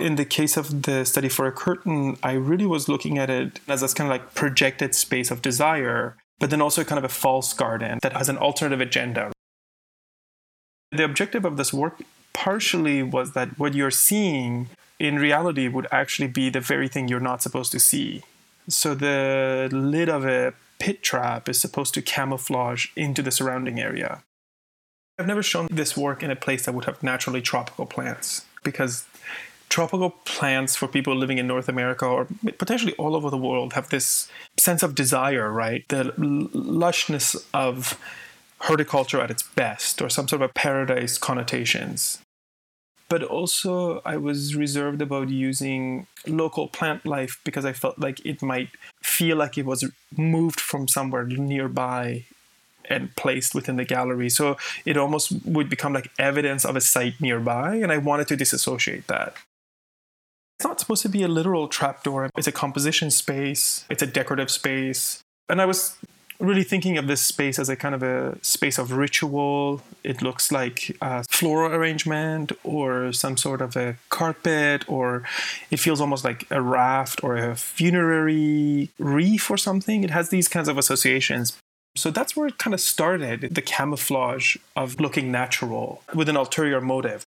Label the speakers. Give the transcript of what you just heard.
Speaker 1: In the case of the study for a curtain, I really was looking at it as this kind of like projected space of desire, but then also kind of a false garden that has an alternative agenda. The objective of this work partially was that what you're seeing in reality would actually be the very thing you're not supposed to see. So the lid of a pit trap is supposed to camouflage into the surrounding area. I've never shown this work in a place that would have naturally tropical plants, because tropical plants for people living in North America or potentially all over the world have this sense of desire, right? The lushness of horticulture at its best, or some sort of paradise connotations. But also I was reserved about using local plant life because I felt like it might feel like it was moved from somewhere nearby and placed within the gallery. So it almost would become like evidence of a site nearby, and I wanted to disassociate that. It's not supposed to be a literal trapdoor. It's a composition space. It's a decorative space. And I was really thinking of this space as a kind of a space of ritual. It looks like a floral arrangement or some sort of a carpet, or it feels almost like a raft or a funerary reef or something. It has these kinds of associations. So that's where it kind of started, the camouflage of looking natural with an ulterior motive.